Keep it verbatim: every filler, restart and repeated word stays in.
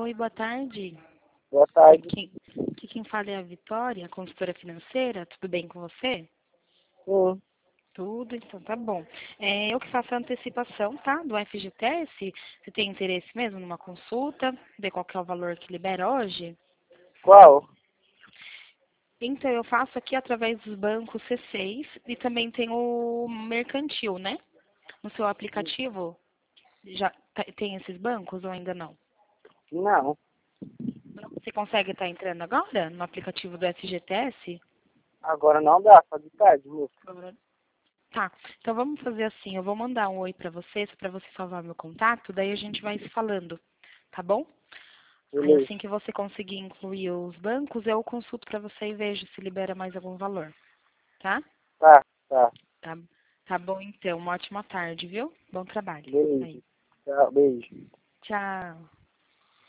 Oi, boa tarde. Boa tarde. Aqui, aqui quem fala é a Vitória, consultora financeira. Tudo bem com você? Sim. Tudo, então tá bom. É, eu que faço a antecipação, tá? Do F G T S. Você tem interesse mesmo numa consulta? Ver qual que é o valor que libera hoje? Qual? Então, eu faço aqui através dos bancos C seis e também tem o mercantil, né? No seu aplicativo, já tá- tem esses bancos ou ainda não? Não. Você consegue estar entrando agora no aplicativo do F G T S? Agora não dá, só de tarde, moço. Tá, então vamos fazer assim, eu vou mandar um oi pra você, para você salvar meu contato, daí a gente vai se falando, tá bom? Aí Beleza. assim que você conseguir incluir os bancos, eu consulto pra você e vejo se libera mais algum valor, tá? Tá, tá. Tá, tá bom então, uma ótima tarde, viu? Bom trabalho. Beleza. Aí. Tchau, beijo. Tchau.